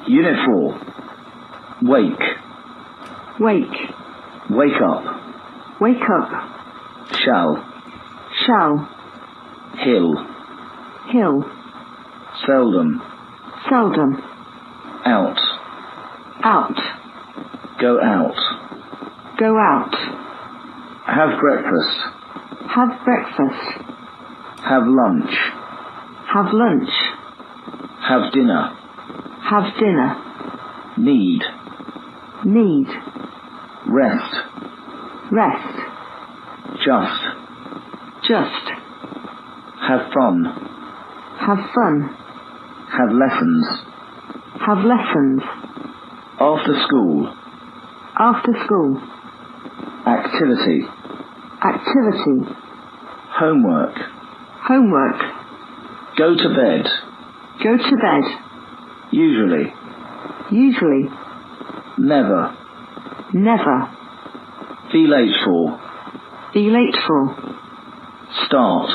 Unit 4. Wake. Wake. Wake up. Wake up. Shall. Shall. Hill. Hill. Seldom. Seldom. Out. Out. Go out. Go out. Have breakfast. Have breakfast. Have lunch. Have lunch. Have dinner. Have dinner. Need. Need. Rest. Rest. Just. Just. Have fun. Have fun. Have lessons. Have lessons. After school. After school. Activity. Activity. Homework. Homework. Go to bed. Go to bed. Usually. Usually. Never. Never. Be late for. Be late for. Start.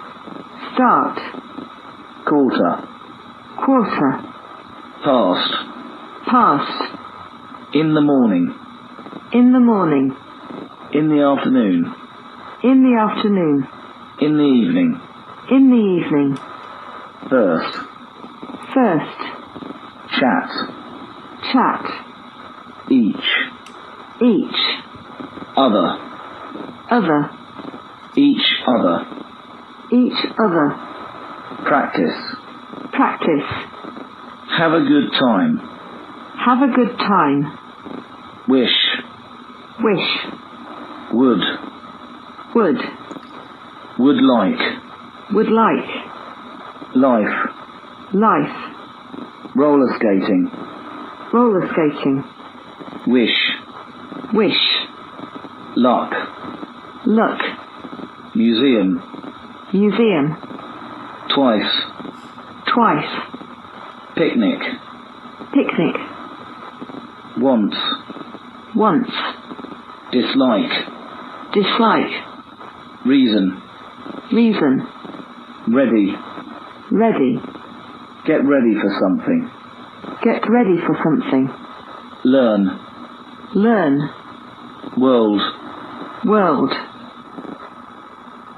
Start. Quarter. Quarter. Past. Past. In the morning. In the morning. In the afternoon. In the afternoon. In the evening. In the evening. First. First. Chat. Chat. Each. Each. Other. Other. Each other. Each other. Practice. Practice. Have a good time. Have a good time. Wish. Wish. Would. Would. Would like. Would like. Life. Life. Roller skating. Roller skating. Wish. Wish. Luck. Luck. Museum. Museum. Twice. Twice. Picnic. Picnic. Once. Once. Dislike. Dislike. Reason. Reason. Ready. Ready. Get ready for something. Get ready for something. Learn. Learn. World. World.